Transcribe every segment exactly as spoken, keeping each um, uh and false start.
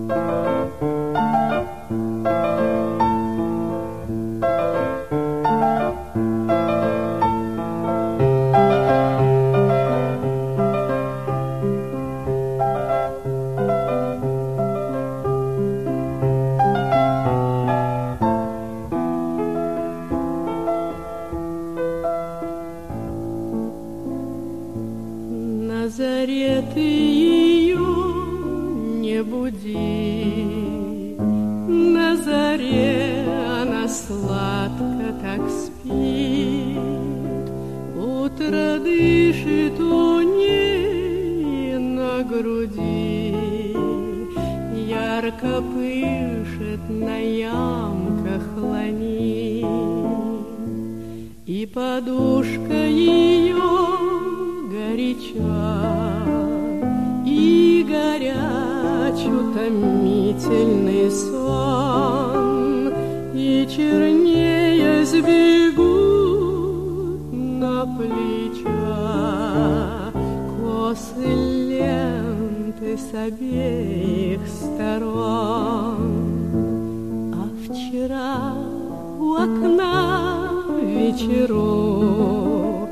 На заре ты ее не буди, на заре она сладко так спит, утро дышит у ней на груди, ярко пышет на ямках лани, и подушка ее горяча, и горяч утомительный сон, и чернее сбегут на плеча косы ленты с обеих сторон. А вчера у окна вечеру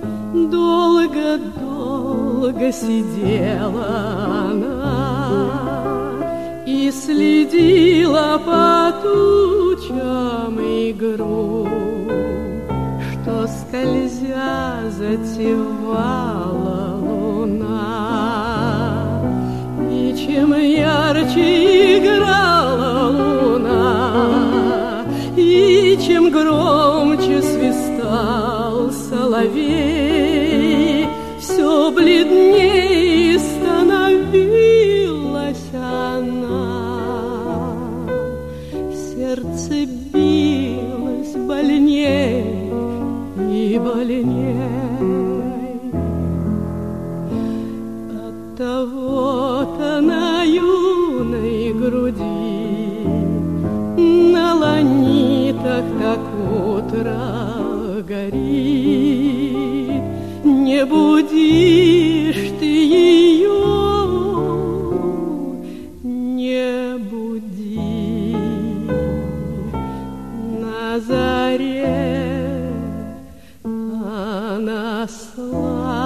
долго-долго сидела она и следила по тучам игру, что, скользя, затевала луна. И чем ярче играла луна, и чем громче свистал соловей, все бледнее становилась она. Сердце билось больней и больней. Оттого-то на юной груди, на ланитах так утро горит. Не будишь ты ее, не буди. На заре она сладко